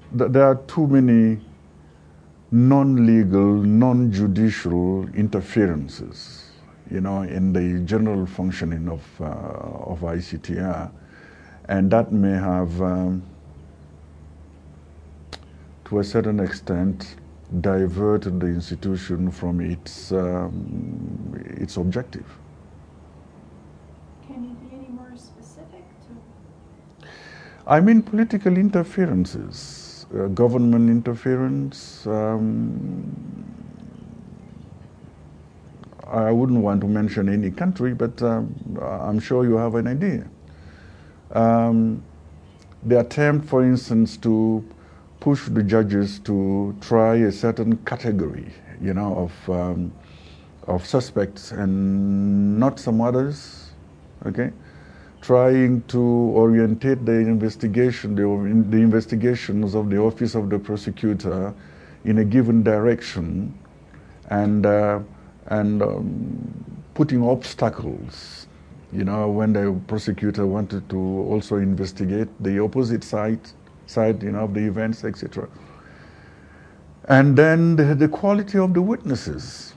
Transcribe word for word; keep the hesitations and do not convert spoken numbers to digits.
th there are too many non-legal, non-judicial interferences, you know, in the general functioning of, uh, of I C T R. And that may have, um, to a certain extent, diverted the institution from its, um, its objective. Can you be any more specific to? I mean political interferences, uh, government interference. Um, I wouldn't want to mention any country, but um, I'm sure you have an idea. Um, the attempt, for instance, to push the judges to try a certain category, you know, of um, of suspects and not some others, okay? Trying to orientate the investigation, the, the investigations of the Office of the Prosecutor in a given direction, and uh, and um, putting obstacles. You know, when the prosecutor wanted to also investigate the opposite side, side, you know, of the events, et cetera. And then the, the quality of the witnesses.